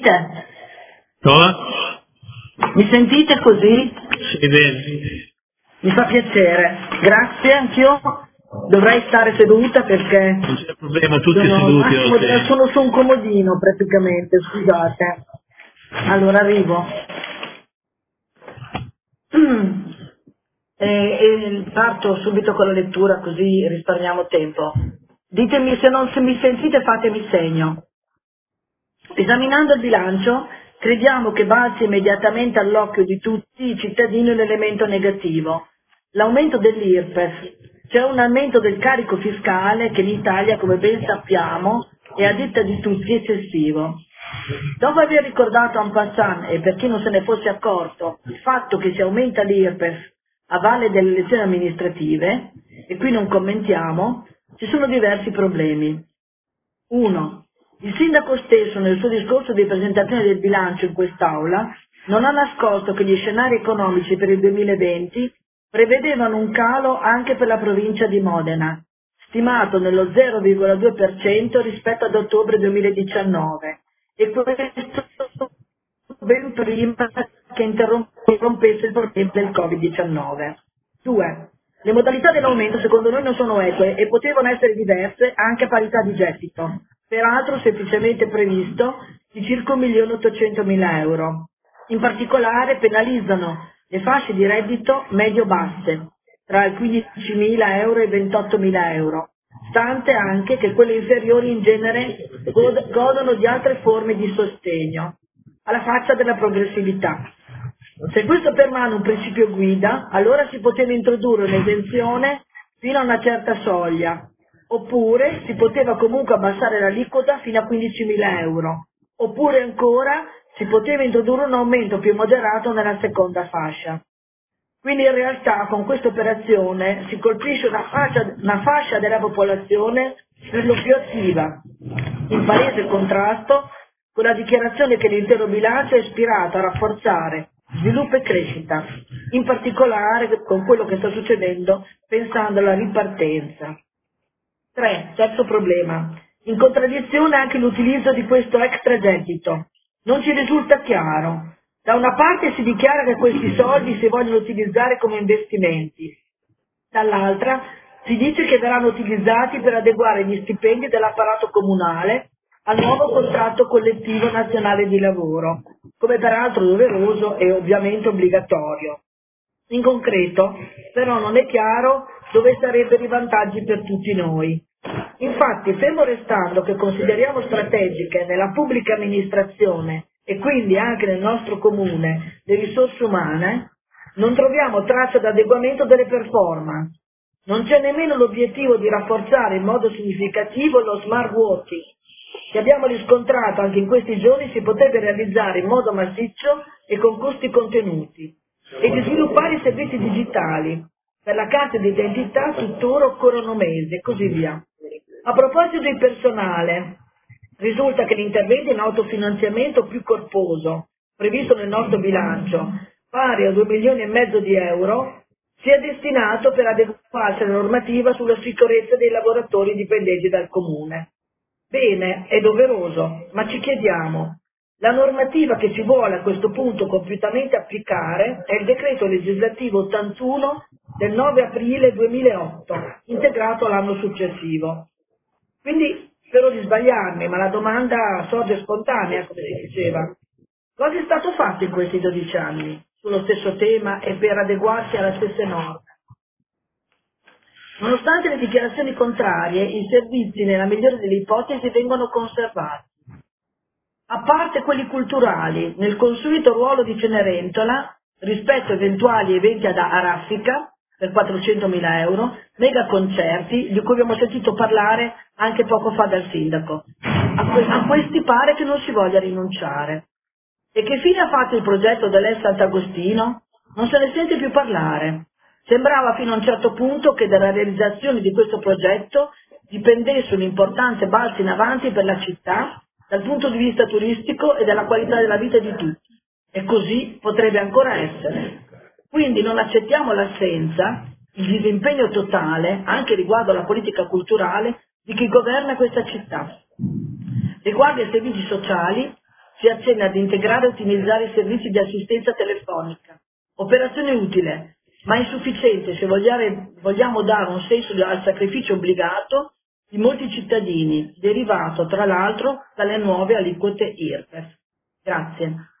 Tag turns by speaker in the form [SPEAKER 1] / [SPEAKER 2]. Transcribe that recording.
[SPEAKER 1] Mi sentite così?
[SPEAKER 2] Sì, bene.
[SPEAKER 1] Mi fa piacere, grazie, anch'io dovrei stare seduta perché
[SPEAKER 2] Non c'è problema, tutti seduti oggi.
[SPEAKER 1] sono su un comodino praticamente, scusate. Allora arrivo. Parto subito con la lettura così risparmiamo tempo. Ditemi se mi sentite, fatemi segno. Esaminando il bilancio, crediamo che balzi immediatamente all'occhio di tutti i cittadini l'elemento negativo. L'aumento dell'IRPEF. C'è un aumento del carico fiscale che in Italia, come ben sappiamo, è a detta di tutti eccessivo. Dopo aver ricordato en passant, e per chi non se ne fosse accorto, il fatto che si aumenta l'IRPEF a valle delle elezioni amministrative, e qui non commentiamo, ci sono diversi problemi. 1. Il sindaco stesso, nel suo discorso di presentazione del bilancio in quest'Aula, non ha nascosto che gli scenari economici per il 2020 prevedevano un calo anche per la provincia di Modena, stimato nello 0,2% rispetto ad ottobre 2019, e questo ben prima che interrompesse il problema del Covid-19. 2. Le modalità dell'aumento secondo noi non sono eque e potevano essere diverse anche a parità di gettito, peraltro semplicemente previsto di circa 1.800.000 euro. In particolare penalizzano le fasce di reddito medio-basse, tra i 15.000 euro e i 28.000 euro, stante anche che quelle inferiori in genere godono di altre forme di sostegno, alla faccia della progressività. Se questo permane un principio guida, allora si poteva introdurre un'esenzione fino a una certa soglia, oppure si poteva comunque abbassare l'aliquota fino a 15.000 euro, oppure ancora si poteva introdurre un aumento più moderato nella seconda fascia. Quindi in realtà con questa operazione si colpisce una fascia della popolazione per lo più attiva, in palese contrasto con la dichiarazione che l'intero bilancio è ispirato a rafforzare sviluppo e crescita, in particolare con quello che sta succedendo pensando alla ripartenza. 3. Terzo problema. In contraddizione anche l'utilizzo di questo extragettito. Non ci risulta chiaro. Da una parte si dichiara che questi soldi si vogliono utilizzare come investimenti, dall'altra si dice che verranno utilizzati per adeguare gli stipendi dell'apparato comunale al nuovo contratto collettivo nazionale di lavoro, come peraltro doveroso e ovviamente obbligatorio. In concreto, però non è chiaro dove sarebbero i vantaggi per tutti noi. Infatti, fermo restando che consideriamo strategiche nella pubblica amministrazione e quindi anche nel nostro comune le risorse umane, non troviamo traccia d'adeguamento delle performance. Non c'è nemmeno l'obiettivo di rafforzare in modo significativo lo smart working, che abbiamo riscontrato anche in questi giorni si potrebbe realizzare in modo massiccio e con costi contenuti, e di sviluppare i servizi digitali. Per la carta di identità tuttora occorrono mesi e così via. A proposito del personale, risulta che l'intervento in autofinanziamento più corposo, previsto nel nostro bilancio, pari a 2,5 milioni di euro, sia destinato per adeguarsi alla normativa sulla sicurezza dei lavoratori dipendenti dal comune. Bene, è doveroso, ma ci chiediamo, la normativa che si vuole a questo punto compiutamente applicare è il decreto legislativo 81 del 9 aprile 2008, integrato l'anno successivo. Quindi spero di sbagliarmi, ma la domanda sorge spontanea, come si diceva. Cosa è stato fatto in questi 12 anni sullo stesso tema e per adeguarsi alle stesse norme? Nonostante le dichiarazioni contrarie, i servizi, nella migliore delle ipotesi, vengono conservati. A parte quelli culturali, nel consueto ruolo di Cenerentola, rispetto a eventuali eventi a raffica, per 400.000 euro, mega concerti, di cui abbiamo sentito parlare anche poco fa dal sindaco. A questi pare che non si voglia rinunciare. E che fine ha fatto il progetto dell'Es Sant'Agostino? Non se ne sente più parlare. Sembrava fino a un certo punto che dalla realizzazione di questo progetto dipendesse un importante balzo in avanti per la città dal punto di vista turistico e della qualità della vita di tutti. E così potrebbe ancora essere. Quindi non accettiamo l'assenza, il disimpegno totale, anche riguardo alla politica culturale, di chi governa questa città. Riguardo ai servizi sociali, si accenna ad integrare e ottimizzare i servizi di assistenza telefonica. Operazione utile, ma insufficiente se vogliamo dare un senso al sacrificio obbligato di molti cittadini, derivato tra l'altro dalle nuove aliquote IRPEF. Grazie.